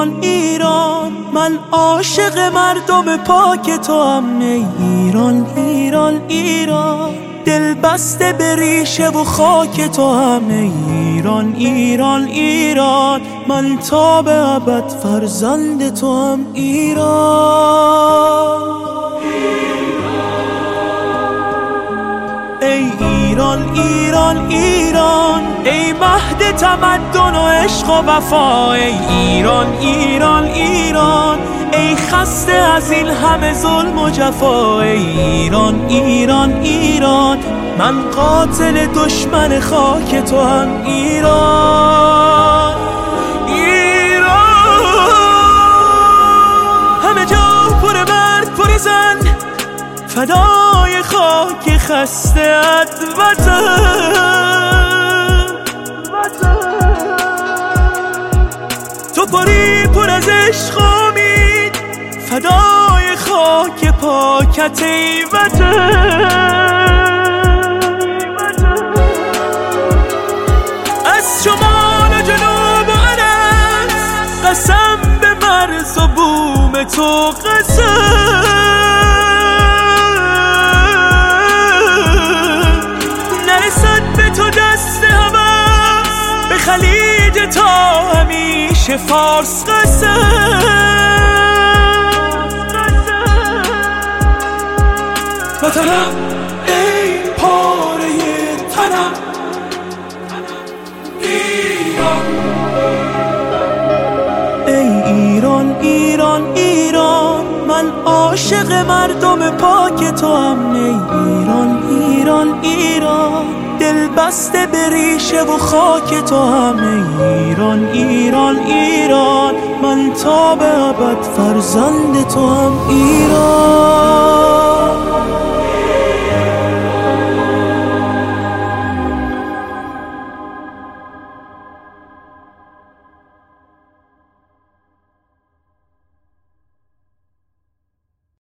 ایران ایران، من عاشق مردم پاک تو هم. ای ایران ایران ایران، دل بسته به ریشه و خاک تو هم. ای ایران ایران ایران، من تا به ابد فرزند تو هم. ایران ای ایران ایران ایران، ای مهد تمدن و عشق و وفا. ای ایران ایران ایران، ای خسته از این همه ظلم و جفا. ای ایران ایران ایران، من قاتل دشمن خاک تو هم. ایران ایران، همه جا پر مرد پر زن، فدای خاک خسته‌ات وطن. تو پری پر از عشق و امید، فدای خاک پاکت ای وطن. از شمال و جنوب و عرض، قسم به مرز و بوم تو قسم. خلیج تا همیشه فارس قسم. وطنم ای پاره تنم، ایران. ای ایران ایران ایران، من عاشق مردم پاک تو هم. ای ایران ایران ایران، دل بسته به ریشه و خاک تو هم. ای ایران ایران ایران، من تا به ابد فرزند تو هم. ایران